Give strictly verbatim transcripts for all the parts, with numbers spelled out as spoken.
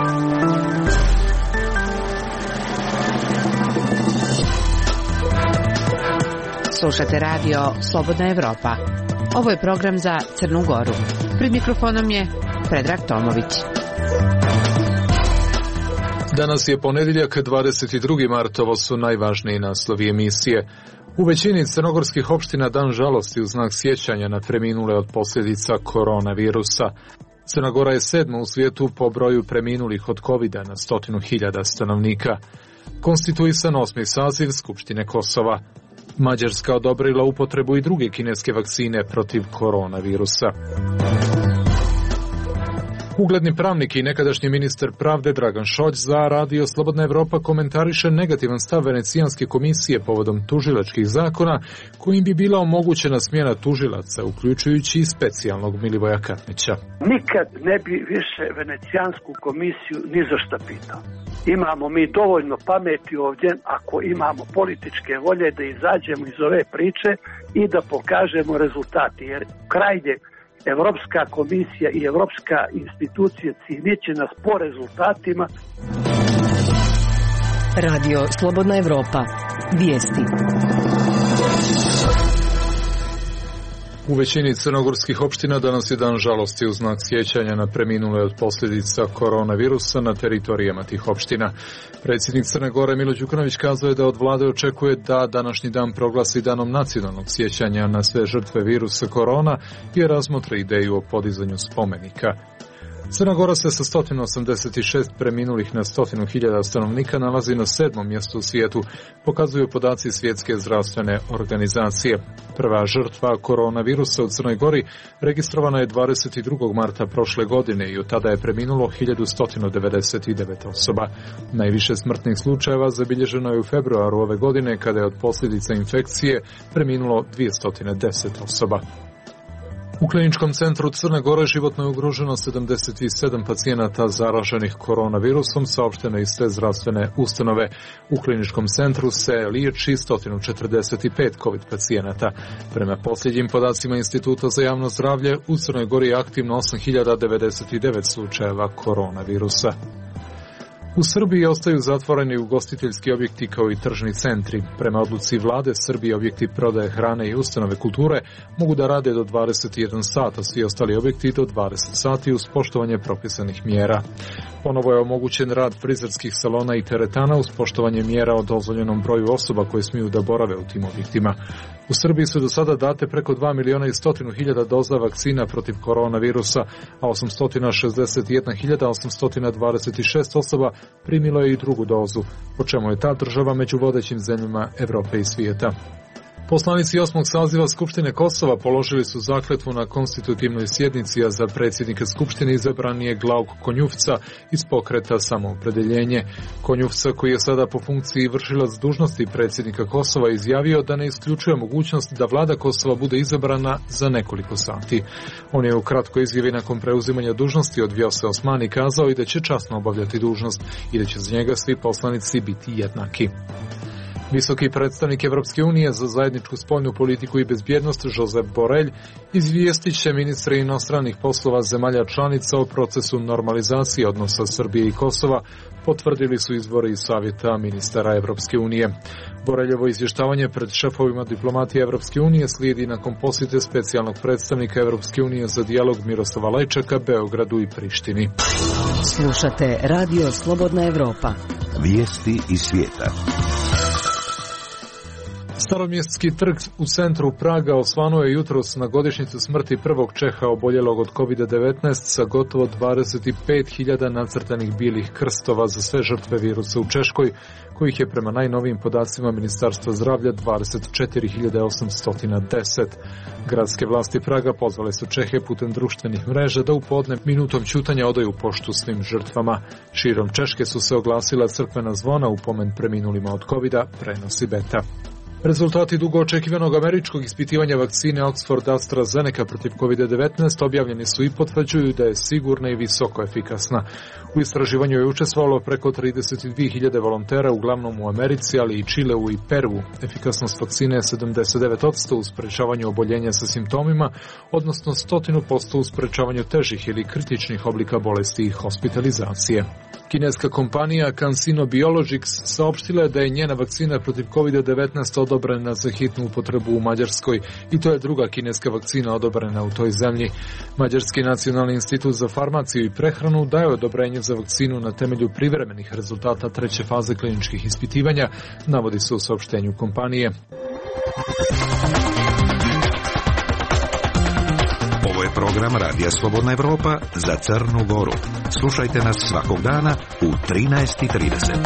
Slušate radio Slobodna Evropa. Ovo je program za Crnu Goru. Pred mikrofonom je Predrag Tomović. Danas je ponedjeljak, dvadeset drugi mart, ovo su najvažniji naslovi emisije. U većini crnogorskih opština dan žalosti u znak sjećanja na preminule od posljedica koronavirusa. Crna Gora je sedma u svijetu po broju preminulih od kovida na stotinu hiljada stanovnika. Konstituisan osmi saziv Skupštine Kosova. Mađarska odobrila upotrebu i druge kineske vakcine protiv koronavirusa. Ugledni pravnik i nekadašnji ministar pravde Dragan Šolj za radio Slobodna Evropa komentariše negativan stav Venecijanske komisije povodom tužilačkih zakona kojim bi bila omogućena smjena tužilaca, uključujući i specijalnog Milivoja Katnića. Nikad ne bi više Venecijansku komisiju ni za šta pitao. Imamo mi dovoljno pameti ovdje ako imamo političke volje da izađemo iz ove priče i da pokažemo rezultati, jer krajnje Evropska komisija i Evropska institucija ciljeće nas po rezultatima. Radio Slobodna Evropa. Vijesti. U većini crnogorskih opština danas je dan žalosti u znak sjećanja na preminule od posljedica koronavirusa na teritorijama tih opština. Predsjednik Crne Gore Milo Đukanović kazao je da od vlade očekuje da današnji dan proglasi danom nacionalnog sjećanja na sve žrtve virusa korona i razmotre ideju o podizanju spomenika. Crna Gora se sa sto osamdeset šest preminulih na stotinu hiljada stanovnika nalazi na sedmom mjestu u svijetu, pokazuju podaci Svjetske zdravstvene organizacije. Prva žrtva koronavirusa u Crnoj Gori registrovana je dvadeset drugog marta prošle godine i od tada je preminulo hiljadu sto devedeset devet osoba. Najviše smrtnih slučajeva zabilježeno je u februaru ove godine kada je od posljedica infekcije preminulo dvjesto deset osoba. U kliničkom centru Crne Gore životno je ugroženo sedamdeset sedam pacijenata zaraženih koronavirusom, saopšteno iz te zdravstvene ustanove. U kliničkom centru se liječi sto četrdeset pet COVID pacijenata. Prema posljednjim podacima Instituta za javno zdravlje, u Crnoj Gori je aktivno osam hiljada devedeset devet slučajeva koronavirusa. U Srbiji ostaju zatvoreni ugostiteljski objekti kao i tržni centri. Prema odluci vlade Srbije objekti prodaje hrane i ustanove kulture mogu da rade do dvadeset jedan sata, svi ostali objekti do dvadeset sati uz poštovanje propisanih mjera. Ponovo je omogućen rad frizerskih salona i teretana uz poštovanje mjera o dozvoljenom broju osoba koje smiju da borave u tim objektima. U Srbiji su do sada date preko dva miliona i stotinu hiljada doza vakcina protiv koronavirusa, a osamsto šezdeset jedna hiljada osamsto dvadeset šest osoba primilo je i drugu dozu, po čemu je ta država među vodećim zemljama Evrope i svijeta. Poslanici osmog saziva Skupštine Kosova položili su zakletvu na konstitutivnoj sjednici, a za predsjednika Skupštine izabran je Glauk Konjufca iz pokreta Samoopredeljenje. Konjufca, koji je sada po funkciji vršilac dužnosti predsjednika Kosova, izjavio da ne isključuje mogućnost da vlada Kosova bude izabrana za nekoliko sati. On je u kratkoj izjavi nakon preuzimanja dužnosti od Vjose Osmani kazao i da će časno obavljati dužnost i da će za njega svi poslanici biti jednaki. Visoki predstavnik Evropske unije za zajedničku spoljnu politiku i bezbjednost Josep Borrell izvijestit će ministre inostranih poslova zemalja članica o procesu normalizacije odnosa Srbije i Kosova, potvrdili su izvori iz savjeta ministara Evropske unije. Borrellovo izvještavanje pred šefovima diplomatije Evropske unije slijedi nakon posjete specijalnog predstavnika Evropske unije za dijalog Miroslava Lajčaka Beogradu i Prištini. Slušate Radio Slobodna Evropa. Vijesti iz svijeta. Staromjestski trg u centru Praga osvanuo je jutros na godišnjicu smrti prvog Čeha oboljelog od kovid devetnaest sa gotovo dvadeset pet hiljada nacrtanih bilih krstova za sve žrtve virusa u Češkoj, kojih je prema najnovijim podacima Ministarstva zdravlja dvadeset četiri hiljade osamsto deset. Gradske vlasti Praga pozvale su Čehe putem društvenih mreža da u podne minutom ćutanja odaju poštu svim žrtvama. Širom Češke su se oglasila crkvena zvona u pomen preminulima od kovida, prenosi Beta. Rezultati dugo očekivanog američkog ispitivanja vakcine Oxford AstraZeneca protiv kovid devetnaest objavljeni su i potvrđuju da je sigurna i visoko efikasna. U istraživanju je učestvovalo preko trideset dvije hiljade volontera, uglavnom u Americi, ali i Čileu i Peru. Efikasnost vakcine je sedamdeset devet posto u sprečavanju oboljenja sa simptomima, odnosno sto posto u sprečavanju težih ili kritičnih oblika bolesti i hospitalizacije. Kineska kompanija CanSino Biologics saopštila je da je njena vakcina protiv kovid devetnaest odobrena za hitnu upotrebu u Mađarskoj i to je druga kineska vakcina odobrena u toj zemlji. Mađarski nacionalni institut za farmaciju i prehranu daje odobrenje za vakcinu na temelju privremenih rezultata treće faze kliničkih ispitivanja, navodi se u saopštenju kompanije. Ovo je program Radija Slobodna Evropa za Crnu Goru. Slušajte nas svakog dana u trinaest i trideset.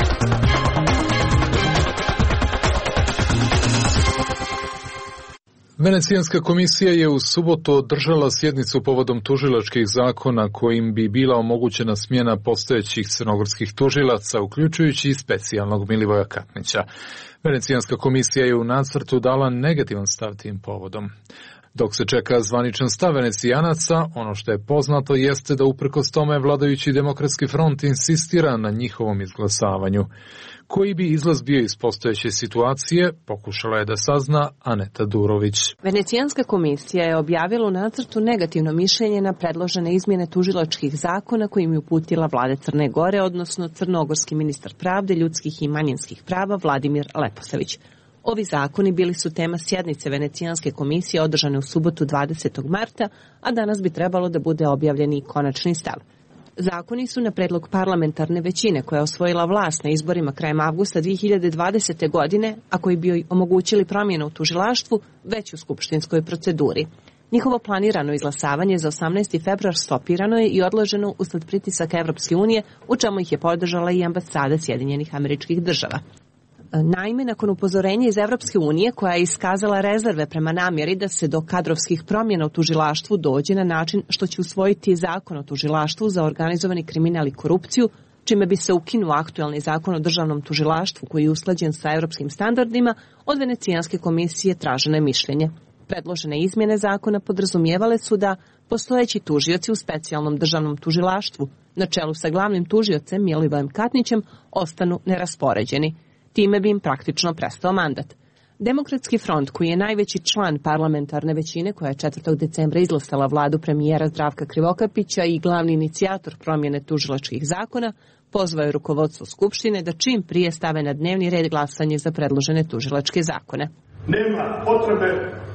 Venecijanska komisija je u subotu održala sjednicu povodom tužilačkih zakona kojim bi bila omogućena smjena postojećih crnogorskih tužilaca, uključujući i specijalnog Milivoja Katnića. Venecijanska komisija je u nacrtu dala negativan stav tim povodom. Dok se čeka zvaničan stav Venecijanaca, ono što je poznato jeste da uprkos tome vladajući Demokratski front insistira na njihovom izglasavanju. Koji bi izlaz bio iz postojeće situacije, pokušala je da sazna Aneta Durović. Venecijanska komisija je objavila u nacrtu negativno mišljenje na predložene izmjene tužilačkih zakona kojim je uputila vlada Crne Gore, odnosno crnogorski ministar pravde, ljudskih i manjinskih prava Vladimir Leposavić. Ovi zakoni bili su tema sjednice Venecijanske komisije održane u subotu dvadesetog marta, a danas bi trebalo da bude objavljeni konačni stav. Zakoni su na predlog parlamentarne većine koja je osvojila vlast na izborima krajem avgusta dvije hiljade dvadesete. godine, a koji bi omogućili promjenu u tužilaštvu već u skupštinskoj proceduri. Njihovo planirano izglasavanje za osamnaesti februar stopirano je i odloženo usled pritisaka Evropske unije, u čemu ih je podržala i ambasada Sjedinjenih Američkih Država. Naime, nakon upozorenja iz Evropske unije koja je iskazala rezerve prema namjeri da se do kadrovskih promjena u tužilaštvu dođe na način što će usvojiti zakon o tužilaštvu za organizovani kriminal i korupciju, čime bi se ukinuo aktuelni zakon o državnom tužilaštvu koji je usklađen sa evropskim standardima, od Venecijanske komisije traženo je mišljenje. Predložene izmjene zakona podrazumijevale su da postojeći tužioci u specijalnom državnom tužilaštvu, na čelu sa glavnim tužiocem Milivojem Katnićem, ostanu neraspoređeni. Time bi im praktično prestao mandat. Demokratski front, koji je najveći član parlamentarne većine koja je četvrtog decembra izglasala vladu premijera Zdravka Krivokapića i glavni inicijator promjene tužilačkih zakona, pozvao je rukovodstvo Skupštine da čim prije stave na dnevni red glasanje za predložene tužilačke zakone. Nema potrebe,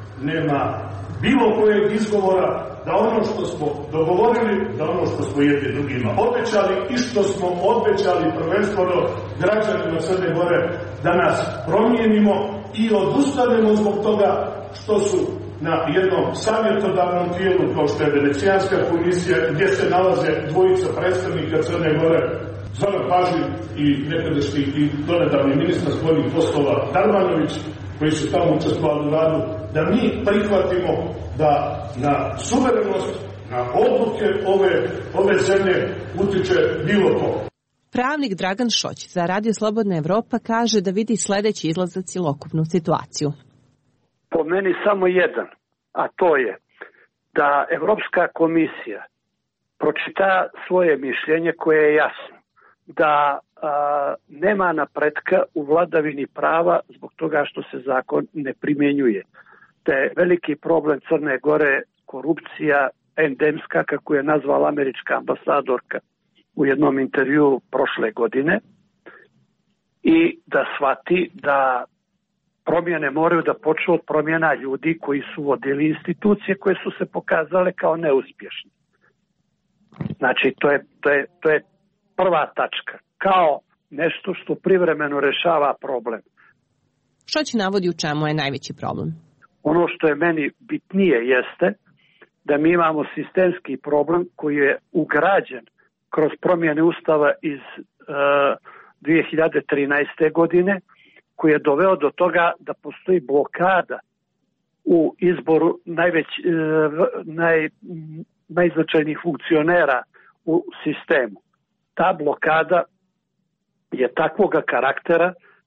nema bilo kojeg izgovora da ono što smo dogovorili, da ono što smo jedni drugima obećali i što smo obećali prvenstveno građanima Crne Gore da nas promijenimo i odustanemo zbog toga što su na jednom savjetodavnom tijelu kao što je Venecijanska komisija gdje se nalaze dvojica predstavnika Crne Gore, Zoran Pažin i nekadašnji i donedavni ministar spoljnih poslova Darmanović, koji su tamo učestvovali u radu, da mi prihvatimo da na suverenost, na odluke ove, ove zemlje utiče bilo ko. Pravnik Dragan Šoć za Radio Slobodna Evropa kaže da vidi sljedeći izlaz za cjelokupnu situaciju. Po meni samo jedan, a to je da Evropska komisija pročita svoje mišljenje koje je jasno, da a, nema napretka u vladavini prava zbog toga što se zakon ne primjenjuje. Da je veliki problem Crne Gore korupcija endemska, kako je nazvala američka ambasadorka u jednom intervjuu prošle godine, i da shvati da promjene moraju da počnu od promjena ljudi koji su vodili institucije koje su se pokazale kao neuspješne. Znači, to je, to je, to je prva tačka, kao nešto što privremeno rešava problem. Šoć navodi u čemu je najveći problem? Ono što je meni bitnije jeste da mi imamo sistemski problem koji je ugrađen kroz promjene Ustava iz uh, dvije hiljade trinaeste. godine, koji je doveo do toga da postoji blokada u izboru najveć, uh, naj, najznačajnijih funkcionera u sistemu. Ta blokada je takvoga karaktera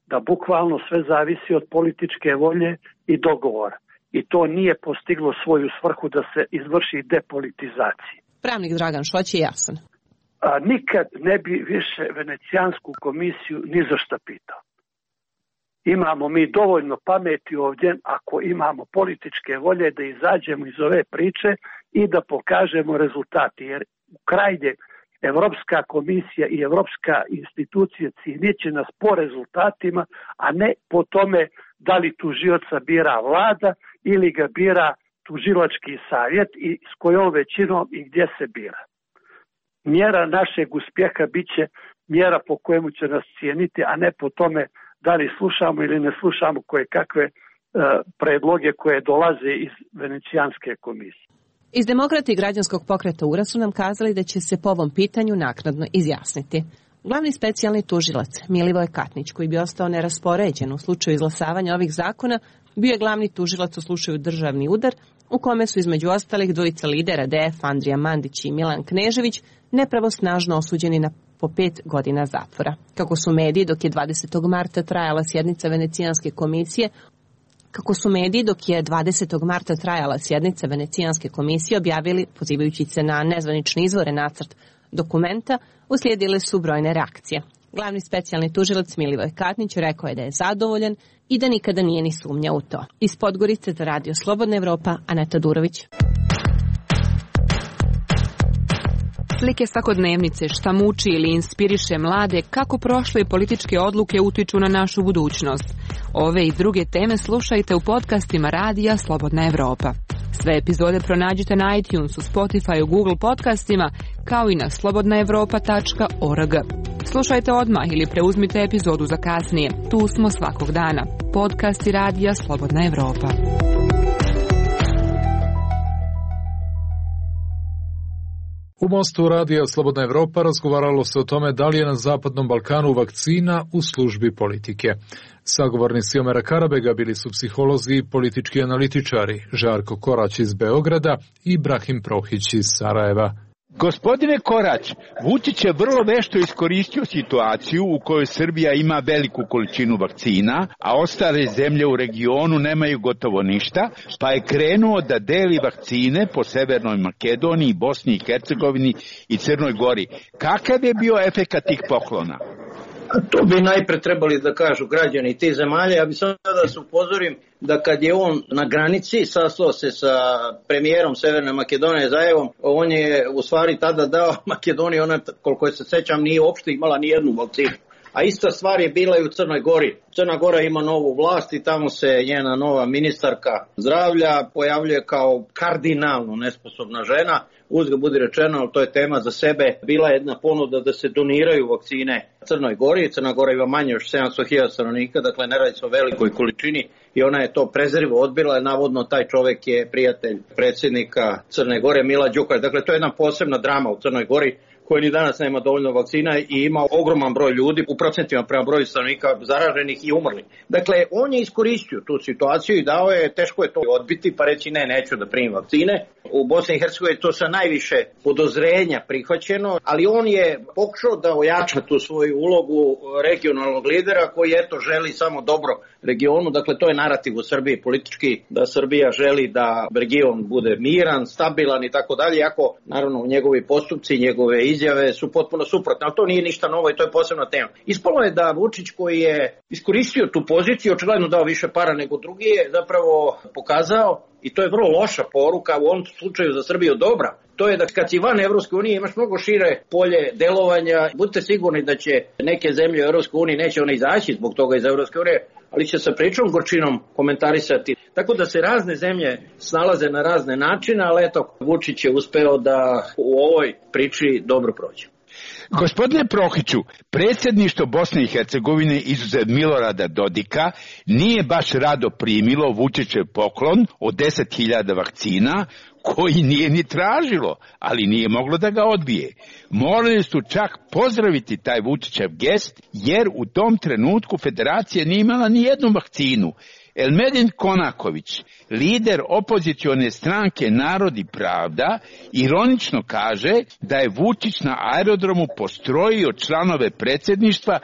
da bukvalno sve zavisi od političke volje i dogovora. I to nije postiglo svoju svrhu da se izvrši depolitizacija. Pravnik Dragan Šoć je jasan. A, nikad ne bi više Venecijansku komisiju ni za šta pitao. Imamo mi dovoljno pameti ovdje, ako imamo političke volje, da izađemo iz ove priče i da pokažemo rezultati. Jer u krajnje Evropska komisija i Evropska institucija cijenjeće nas po rezultatima, a ne po tome da li tužioca bira vlada ili ga bira tužilački savjet i s kojom većinom i gdje se bira. Mjera našeg uspjeha bit će mjera po kojemu će nas cijeniti, a ne po tome da li slušamo ili ne slušamo koje kakve uh, predloge koje dolaze iz Venecijanske komisije. Iz Demokrata i građanskog pokreta U R A su nam kazali da će se po ovom pitanju naknadno izjasniti. Glavni specijalni tužilac Milivoj Katnić, koji bi ostao neraspoređen u slučaju izglasavanja ovih zakona, bio je glavni tužilac u slučaju Državni udar, u kome su između ostalih dvojica lidera D F, Andrija Mandić i Milan Knežević, nepravosnažno osuđeni na po pet godina zatvora. Kako su mediji, dok je dvadesetog marta trajala sjednica Venecijanske komisije, Kako su mediji, dok je dvadesetog marta trajala sjednica Venecijanske komisije, objavili, pozivajući se na nezvanične izvore nacrt dokumenta, uslijedile su brojne reakcije. Glavni specijalni tužilac Milivoj Katnić rekao je da je zadovoljan i da nikada nije ni sumnjao u to. Iz Podgorice za Radio Slobodna Evropa, Aneta Durović. Slike svakodnevnice, šta muči ili inspiriše mlade, kako prošle političke odluke utiču na našu budućnost. Ove i druge teme slušajte u podcastima Radija Slobodna Evropa. Sve epizode pronađite na iTunesu, Spotifyu, Google podcastima, kao i na slobodna evropa tačka org. Slušajte odmah ili preuzmite epizodu za kasnije. Tu smo svakog dana. Podcasti Radija Slobodna Evropa. U Mostu Radija Slobodna Evropa razgovaralo se o tome da li je na Zapadnom Balkanu vakcina u službi politike. Sagovornici Omera Karabega bili su psiholozi i politički analitičari, Žarko Korać iz Beograda i Ibrahim Prohić iz Sarajeva. Gospodine Korać, Vučić je vrlo vešto iskoristio situaciju u kojoj Srbija ima veliku količinu vakcina, a ostale zemlje u regionu nemaju gotovo ništa, pa je krenuo da deli vakcine po Severnoj Makedoniji, Bosni i Hercegovini i Crnoj Gori. Kakav je bio efekat tih poklona? To bi najpre trebali da kažu građani tih zemalja. Ja bih samo da se upozorim da kad je on na granici sastao se sa premijerom Severne Makedonije Zajevom, on je u stvari tada dao Makedoniji, ona koliko se sećam nije uopšte imala ni jednu vakcinu. A ista stvar je bila i u Crnoj Gori. Crna Gora ima novu vlast i tamo se njena nova ministarka zdravlja pojavljuje kao kardinalno nesposobna žena. Uzgled budi rečeno, ali to je tema za sebe, bila je jedna ponuda da se doniraju vakcine Crnoj Gori. Crna Gora ima manje još sedamsto hiljada stanovnika, dakle ne radi se o velikoj količini i ona je to prezrivo odbila. Navodno taj čovek je prijatelj predsjednika Crne Gore, Mila Đukanović. Dakle, to je jedna posebna drama u Crnoj Gori koji ni danas nema dovoljno vakcina i ima ogroman broj ljudi u procentima prema broju stanovnika zaraženih i umrli. Dakle, on je iskoristio tu situaciju i dao je, teško je to odbiti pa reći ne, neću da primim vakcine. U Bosni i Hercegovini to sa najviše podozrenja prihvaćeno, ali on je pokušao da ojača tu svoju ulogu regionalnog lidera koji eto želi samo dobro regionu. Dakle, to je narativ u Srbiji politički, da Srbija želi da region bude miran, stabilan i tako dalje, iako naravno njegovi postupci, njegove izjave su potpuno suprotne, ali to nije ništa novo i to je posebna tema. Ispalo je da Vučić koji je iskoristio tu poziciju, očigledno dao više para nego drugi, je zapravo pokazao, i to je vrlo loša poruka, u ovom slučaju za Srbiju dobra, to je da kad si van Evropske unije imaš mnogo šire polje delovanja. Budite sigurni da će neke zemlje u Evropskoj uniji, neće one izaći zbog toga iz Evropske unije, ali će sa pričom gorčinom komentarisati. Tako da se razne zemlje snalaze na razne načine, ali eto, Vučić je uspeo da u ovoj priči dobro prođe. Gospodine Prohiću, predsjedništvo Bosne i Hercegovine izuzev Milorada Dodika nije baš rado primilo Vučićev poklon od deset hiljada vakcina koji nije ni tražilo, ali nije moglo da ga odbije. Morali su čak pozdraviti taj Vučićev gest, jer u tom trenutku federacija nije imala ni jednu vakcinu. Elmedin Konaković, lider opozicione stranke Narod i pravda, ironično kaže da je Vučić na aerodromu postrojio članove predsjedništva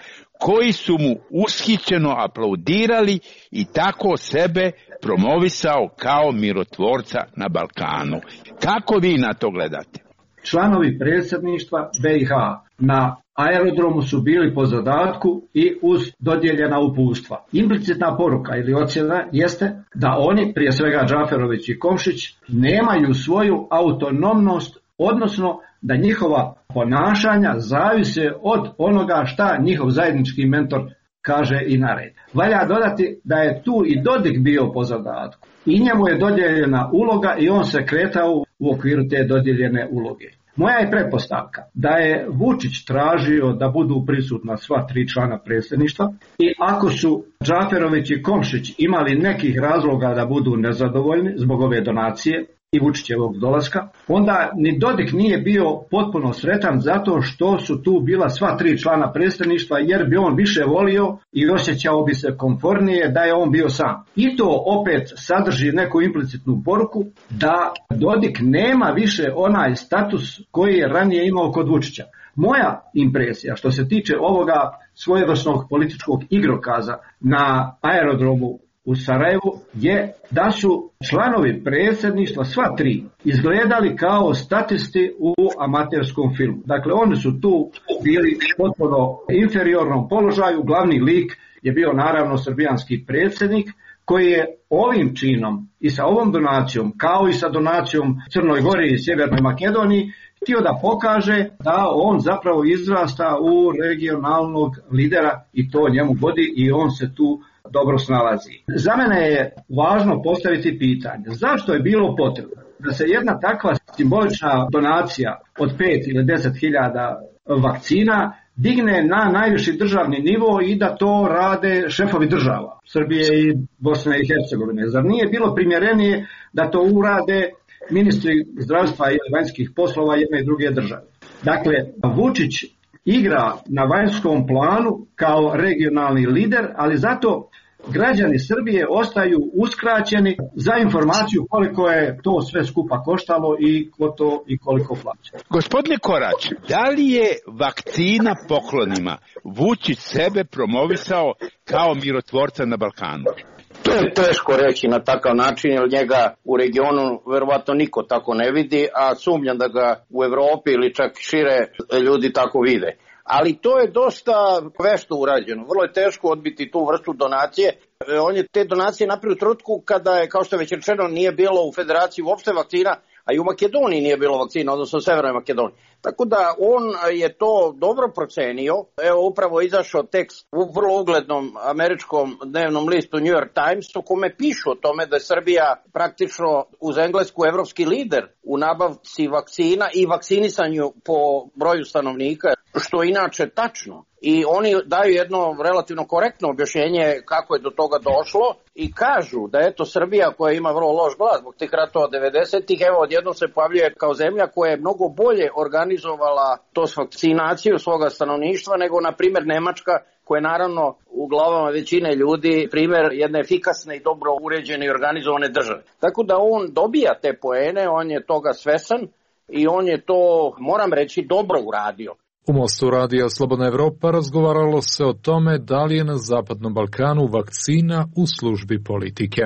koji su mu ushićeno aplaudirali i tako sebe promovisao kao mirotvorca na Balkanu. Kako vi na to gledate? Članovi predsjedništva be i ha na aerodromu su bili po zadatku i uz dodijeljena uputstva. Implicitna poruka ili ocjena jeste da oni, prije svega Džaferović i Komšić, nemaju svoju autonomnost, odnosno da njihova ponašanja zavise od onoga šta njihov zajednički mentor kaže i naredi. Valja dodati da je tu i Dodik bio po zadatku. I njemu je dodijeljena uloga i on se kretao u okviru te dodijeljene uloge. Moja je pretpostavka da je Vučić tražio da budu prisutna sva tri člana predsjedništva i ako su Džaferović i Komšić imali nekih razloga da budu nezadovoljni zbog ove donacije i Vučićevog dolaska, onda ni Dodik nije bio potpuno sretan zato što su tu bila sva tri člana predsjedništva, jer bi on više volio i osjećao bi se komfornije da je on bio sam. I to opet sadrži neku implicitnu poruku da Dodik nema više onaj status koji je ranije imao kod Vučića. Moja impresija što se tiče ovoga svojevrsnog političkog igrokaza na aerodromu u Sarajevu je da su članovi predsjedništva, sva tri, izgledali kao statisti u amaterskom filmu. Dakle, oni su tu bili potpuno inferiornom položaju. Glavni lik je bio naravno srbijanski predsjednik koji je ovim činom i sa ovom donacijom, kao i sa donacijom Crnoj Gori i Sjevernoj Makedoniji, htio da pokaže da on zapravo izrasta u regionalnog lidera i to njemu godi i on se tu dobro snalazi. Za mene je važno postaviti pitanje zašto je bilo potrebno da se jedna takva simbolična donacija od pet ili deset hiljada vakcina digne na najviši državni nivo i da to rade šefovi država Srbije i Bosne i Hercegovine. Zar nije bilo primjerenije da to urade ministri zdravstva i vanjskih poslova jedne i druge države? Dakle, Vučić igra na vanjskom planu kao regionalni lider, ali zato građani Srbije ostaju uskraćeni za informaciju koliko je to sve skupa koštalo i ko to i koliko plaća. Gospodine Korać, da li je vakcina poklonima Vučić sebe promovisao kao mirotvorca na Balkanu? To je teško reći na takav način, jer njega u regionu verovatno niko tako ne vidi, a sumnjam da ga u Evropi ili čak šire ljudi tako vide. Ali to je dosta vešto urađeno. Vrlo je teško odbiti tu vrstu donacije. On je te donacije napravio u trenutku kada je, kao što je već rečeno, nije bilo u Federaciji uopšte vakcina, a i u Makedoniji nije bilo vakcina, odnosno u Severnoj Makedoniji. Tako da on je to dobro procenio. Evo upravo izašao tekst u vrlo uglednom američkom dnevnom listu New York Times u kome pišu o tome da je Srbija praktično uz Englesku evropski lider u nabavci vakcina i vakcinisanju po broju stanovnika, što je inače tačno. I oni daju jedno relativno korektno objašnjenje kako je do toga došlo i kažu da eto Srbija koja ima vrlo loš glas zbog tih ratova devedesetih, evo odjednom se pojavljuje kao zemlja koja je mnogo bolje organizovala to s vakcinaciju svoga stanovništva nego na primjer Nemačka, koja je naravno u glavama većine ljudi primjer jedne efikasne i dobro uređene i organizovane države. Tako da on dobija te poene, on je toga svesan i on je to, moram reći, dobro uradio. U Mostu radija Slobodna Evropa razgovaralo se o tome da li je na Zapadnom Balkanu vakcina u službi politike.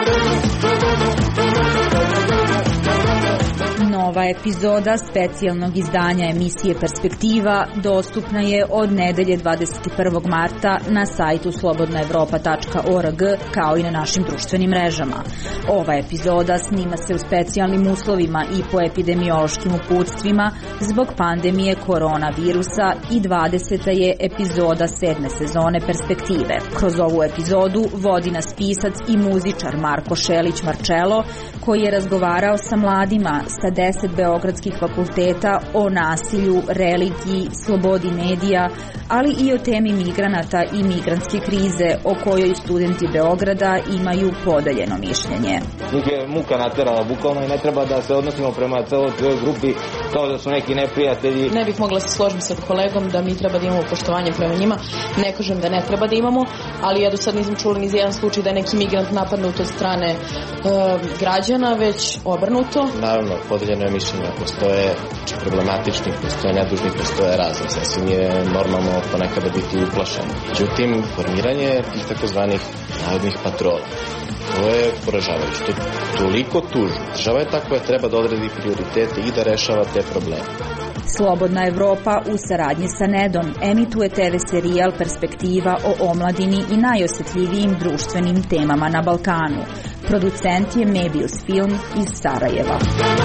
Nova epizoda specijalnog izdanja emisije Perspektiva dostupna je od nedelje dvadeset prvog marta na sajtu slobodna evropa tačka org kao i na našim društvenim mrežama. Ova epizoda snima se u specijalnim uslovima i po epidemiološkim uputstvima zbog pandemije koronavirusa i dvadeseta je epizoda sedme sezone Perspektive. Kroz ovu epizodu vodi nas pisac i muzičar Marko Šelić Marčelo, koji je razgovarao sa mladima sa deset beogradskih fakulteta o nasilju, religiji, slobodi medija, ali i o temi migranata i migrantske krize o kojoj studenti Beograda imaju podeljeno mišljenje. Njih je muka naterala bukvalno i ne treba da se odnosimo prema celoj tvojoj grupi kao da su neki neprijatelji. Ne bih mogla se složiti sa kolegom da mi treba da imamo poštovanje prema njima. Ne kažem da ne treba da imamo, ali ja do sad nisam čula ni za jedan slučaj da je neki migrant napadnut od strane e, građana građana, već obrnuto. Naravno, podeljeno je mišljenje, postoje problematični, postoje nedužni, postoje razni. Sasvim je normalno ponekada biti uplašen. Međutim, formiranje tih takozvanih narodnih patrola, to je poražavajuće, to je toliko tužno. Država je ta koja treba da odredi prioritete i da rešava te probleme. Slobodna Evropa u saradnji sa Nedom emituje te ve serijal Perspektiva o omladini i najosjetljivijim društvenim temama na Balkanu. Producent je Mebius Film iz Sarajeva.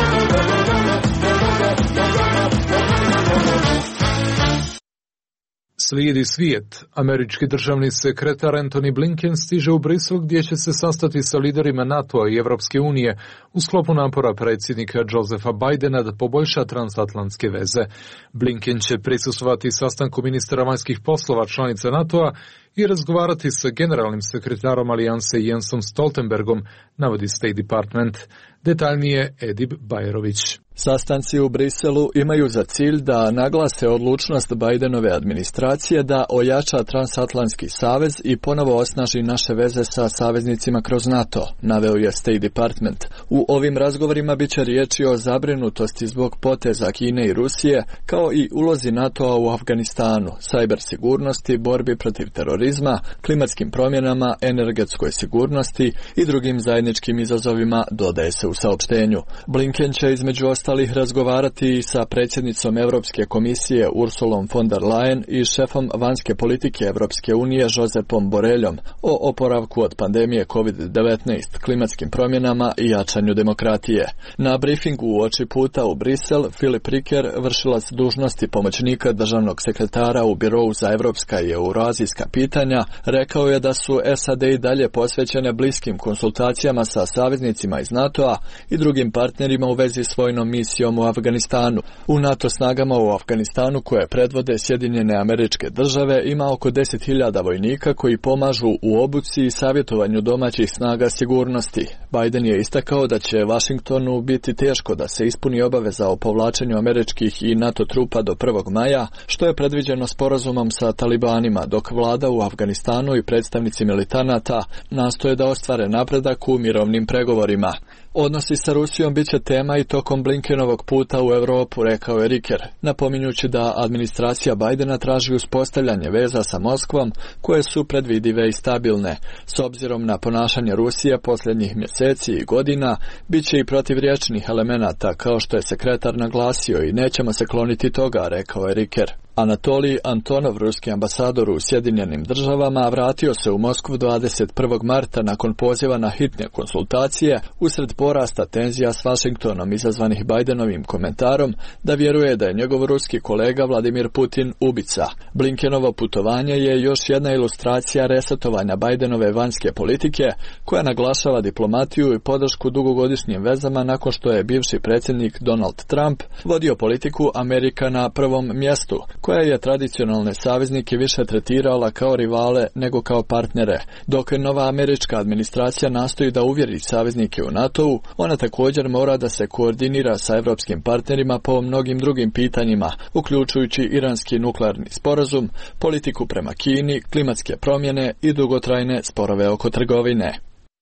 Slijedi svijet. Američki državni sekretar Antony Blinken stiže u Brisel gdje će se sastati sa liderima NATO-a i Evropske unije u sklopu napora predsjednika Josepha Bidena da poboljša transatlantske veze. Blinken će prisustvovati sastanku ministara vanjskih poslova članica NATO-a i razgovarati sa generalnim sekretarom alijanse Jensom Stoltenbergom, navodi State Department. Detaljnije Edib Bajrović. Sastanci u Briselu imaju za cilj da naglase odlučnost Bidenove administracije da ojača transatlantski savez i ponovo osnaži naše veze sa saveznicima kroz NATO, naveo je State Department. U ovim razgovorima biće riječi o zabrinutosti zbog poteza Kine i Rusije, kao i ulozi NATO-a u Afganistanu, sajber sigurnosti, borbi protiv terorizma, klimatskim promjenama, energetskoj sigurnosti i drugim zajedničkim izazovima, dodaje se u saopštenju. Blinken će između ostalih razgovarati sa predsjednicom Europske komisije Ursulom von der Leyen i šefom vanjske politike Europske unije Josepom Borreljom o oporavku od pandemije kovid devetnaest, klimatskim promjenama i jačanju demokratije. Na briefingu uoči puta u Brisel, Filip Riker, vršilac dužnosti pomoćnika državnog sekretara u Birou za evropska i eurazijska pitanja, rekao je da su S A D i dalje posvećene bliskim konsultacijama sa saveznicima iz NATO-a i drugim partnerima u vezi s vojnom misijom u Afganistanu. U NATO snagama u Afganistanu, koje predvode Sjedinjene Američke Države, ima oko deset hiljada vojnika koji pomažu u obuci i savjetovanju domaćih snaga sigurnosti. Biden je istakao da će Washingtonu biti teško da se ispuni obaveza o povlačenju američkih i NATO trupa do prvog maja, što je predviđeno sporazumom sa talibanima, dok vlada u Afganistanu i predstavnici militanata nastoje da ostvare napredak u mirovnim pregovorima. Odnosi sa Rusijom bit će tema i tokom Blinkenovog puta u Europu, rekao je Riker, napominjući da administracija Bidena traži uspostavljanje veza sa Moskvom koje su predvidive i stabilne. S obzirom na ponašanje Rusije posljednjih mjeseci i godina, bit će i protivriječnih elemenata, kao što je sekretar naglasio, i nećemo se kloniti toga, rekao je Riker. Anatolij Antonov, ruski ambasador u Sjedinjenim Državama, vratio se u Moskvu dvadeset prvog marta nakon poziva na hitne konsultacije usred porasta tenzija s Washingtonom izazvanih Bidenovim komentarom da vjeruje da je njegov ruski kolega Vladimir Putin ubica. Blinkenovo putovanje je još jedna ilustracija resetovanja Bidenove vanjske politike koja naglašava diplomatiju i podršku dugogodišnjim vezama nakon što je bivši predsjednik Donald Trump vodio politiku Amerika na prvom mjestu, koja je tradicionalne saveznike više tretirala kao rivale nego kao partnere. Dok nova američka administracija nastoji da uvjeri saveznike u NATO-u, ona također mora da se koordinira sa evropskim partnerima po mnogim drugim pitanjima, uključujući iranski nuklearni sporazum, politiku prema Kini, klimatske promjene i dugotrajne sporove oko trgovine.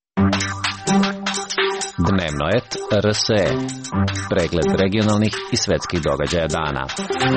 Dnevno et R S E. Pregled regionalnih i svetskih događaja dana.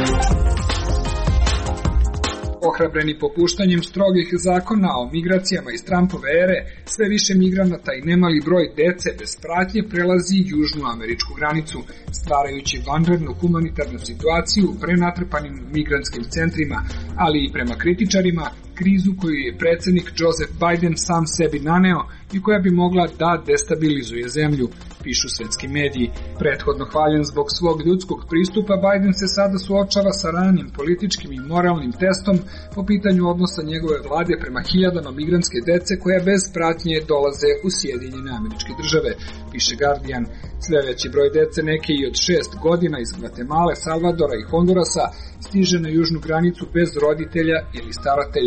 Ohrabreni popuštanjem strogih zakona o migracijama iz Trumpove ere, sve više migranata i nemali broj dece bez pratnje prelazi južnu američku granicu, stvarajući vanrednu humanitarnu situaciju u prenatrpanim migrantskim centrima, ali i prema kritičarima, krizu koju je predsjednik Joseph Biden sam sebi naneo i koja bi mogla da destabilizuje zemlju, pišu svetski mediji. Prethodno hvaljen zbog svog ljudskog pristupa, Biden se sada suočava sa ranim političkim i moralnim testom po pitanju odnosa njegove vlade prema hiljadama migrantske dece koja bez pratnje dolaze u Sjedinjene Američke Države, piše Guardian. Sve veći broj dece, neke i od šest godina, iz Gvatemale, Salvadora i Hondurasa, stiže na južnu granicu bez roditelja ili staratelja.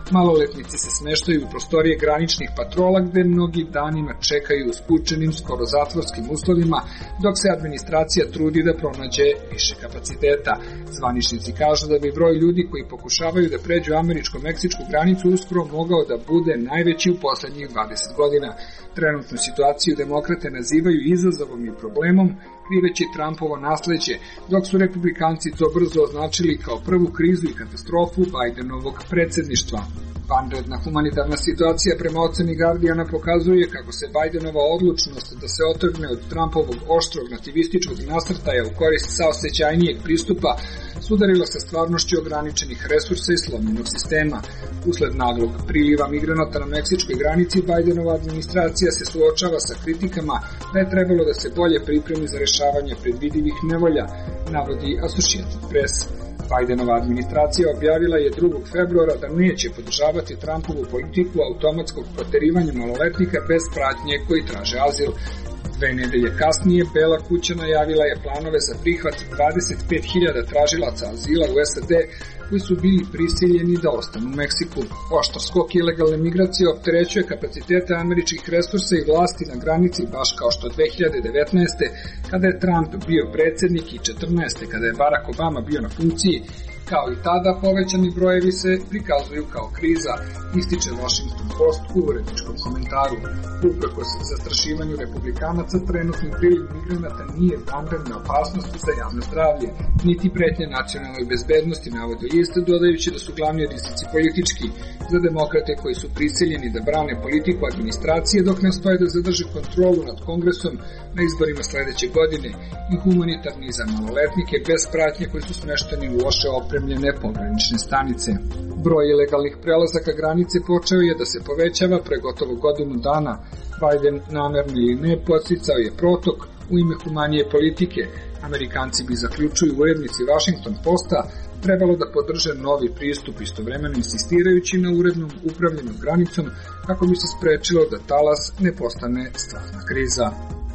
Maloletnici se smeštaju u prostorije graničnih patrola gde mnogi danima čekaju u skučenim, skoro zatvorskim uslovima, dok se administracija trudi da pronađe više kapaciteta. Zvaničnici kažu da bi broj ljudi koji pokušavaju da pređu američko-meksičku granicu uskoro mogao da bude najveći u poslednjih dvadeset godina. Trenutnu situaciju demokrate nazivaju izazovom i problemom, kriveći Trumpovo nasleđe, dok su republikanci to brzo označili kao prvu krizu i katastrofu Bidenovog predsedništva. Vanredna humanitarna situacija prema oceni Guardiana pokazuje kako se Bidenova odlučnost da se otrgne od Trumpovog oštrog nativističkog nasrtaja u korist saosećajnijeg pristupa sudarila sa stvarnošću ograničenih resursa i slomljenog sistema. Usled naglog priliva migranata na meksičkoj granici, Bidenova administracija se suočava sa kritikama da je trebalo da se bolje pripremi za rešavanje predvidivih nevolja, navodi Associated Press. Bidenova administracija objavila je drugog februara da neće podržavati Trumpovu politiku automatskog proterivanja maloletnika bez pratnje koji traže azil. Dve nedelje kasnije, Bela kuća najavila je planove za prihvat dvadeset pet hiljada tražilaca azila u S A D koji su bili prisiljeni da ostanu u Meksiku. Oštar skok ilegalne migracije opterećuje kapacitete američkih resursa i vlasti na granici baš kao što dve hiljade devetnaeste. kada je Trump bio predsednik i četrnaeste. kada je Barack Obama bio na funkciji. Kao i tada, povećani brojevi se prikazuju kao kriza, ističe Washington Post u uredničkom komentaru. Uprkos zastrašivanju republikanaca, trenutni priliv migranata nije vanredna opasnost za javno zdravlje, niti pretnje nacionalnoj bezbednosti, navode liste, dodajući da su glavni rizici politički za demokrate koji su prisiljeni da brane politiku administracije dok nastoje da zadrže kontrolu nad kongresom na izborima sledeće godine i humanitarni za maloletnike bez pratnje koji su smešteni u loše opremljene pogranične stanice. Broj ilegalnih prelazaka granice počeo je da se povećava pre gotovo godinu dana. Biden, namerno ili ne, podsticao je protok u ime humanije politike. Amerikanci bi, zaključuju urednici Washington Posta, trebalo da podrže novi pristup, istovremeno insistirajući na urednom upravljanju granicom kako bi se sprečilo da talas ne postane stvarna kriza.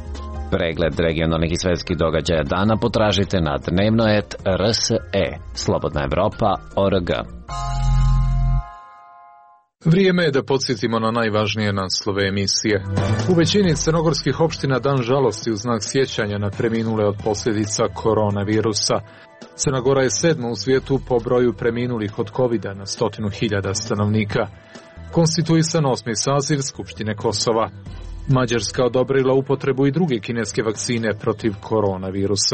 Pregled regionalnih i svetskih događaja dana potražite na dnevnoet R S E, Slobodna Evropa, O R G. Vrijeme je da podsjetimo na najvažnije naslove emisije. U većini crnogorskih opština dan žalosti u znak sjećanja na preminule od posljedica koronavirusa. Crna Gora je sedma u svijetu po broju preminulih od kovida na stotinu hiljada stanovnika. Konstituisan osmi saziv Skupštine Kosova. Mađarska odobrila upotrebu i druge kineske vakcine protiv koronavirusa.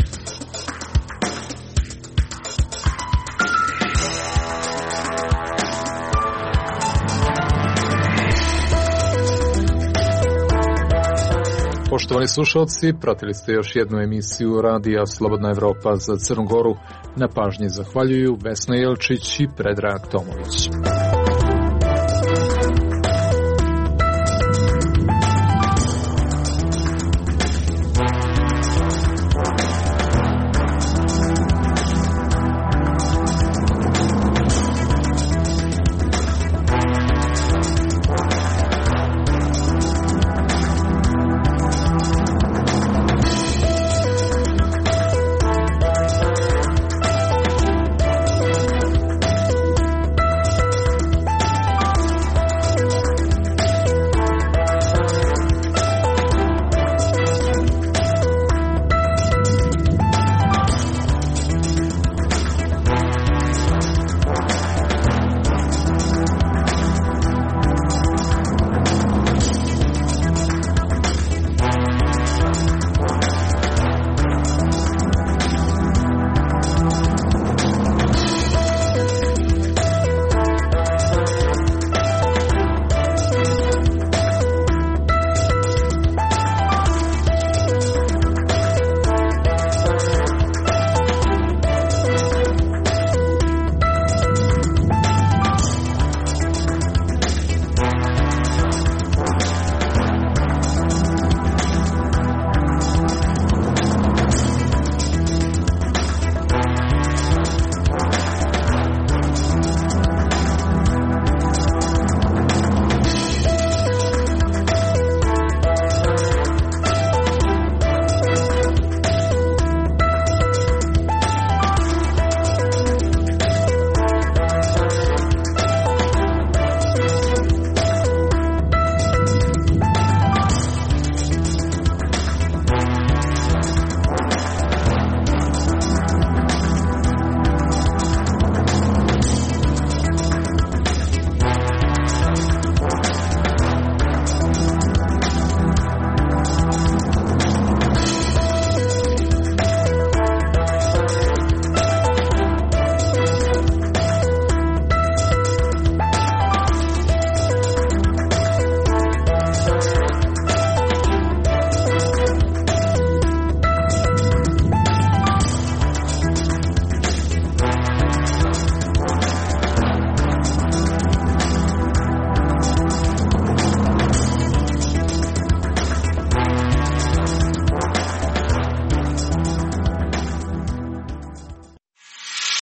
Poštovani slušalci, pratili ste još jednu emisiju radija Slobodna Evropa za Crnu Goru. Na pažnji zahvaljuju Vesna Jelčić i Predrag Tomović.